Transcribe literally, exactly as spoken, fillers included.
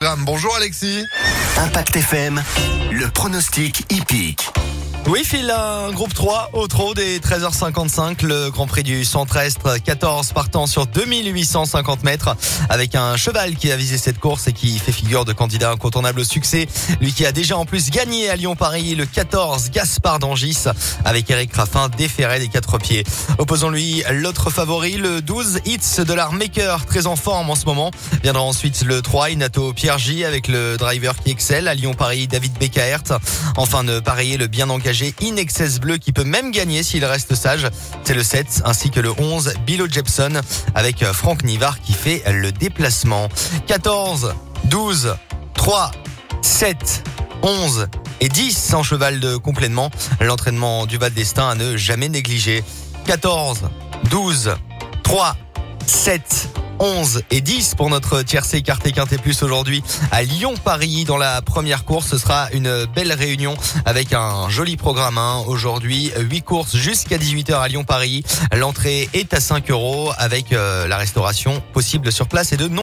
programme. Bonjour Alexis. Impact F M, le pronostic hippique. Oui, Phil, un groupe trois au trot des treize heures cinquante-cinq, le Grand Prix du Centre-Est, quatorze partants sur deux mille huit cent cinquante mètres, avec un cheval qui a visé cette course et qui fait figure de candidat incontournable au succès. Lui qui a déjà en plus gagné à Lyon-Paris, le quatorze, Gaspard d'Angis, avec Eric Raffin déféré des quatre pieds. Opposons-lui l'autre favori, le douze, Hits de l'Artmaker, très en forme en ce moment. Viendra ensuite le trois, Inato Pierre J, avec le driver qui excelle, à Lyon-Paris, David Beckaert. Enfin, de pareiller le bien engagé In Excess Bleu qui peut même gagner s'il reste sage. C'est le sept ainsi que le onze, Bilo Jepson avec Franck Nivard qui fait le déplacement. quatorze, douze, trois, sept, onze et dix en cheval de complément. L'entraînement du Val d'Estaing à ne jamais négliger. quatorze, douze, trois, sept, onze et dix pour notre tiercé écarté quinté plus aujourd'hui à Lyon-Paris. Dans la première course, ce sera une belle réunion avec un joli programme. Hein. Aujourd'hui, huit courses jusqu'à dix-huit heures à Lyon-Paris. L'entrée est à cinq euros avec euh, la restauration possible sur place et de non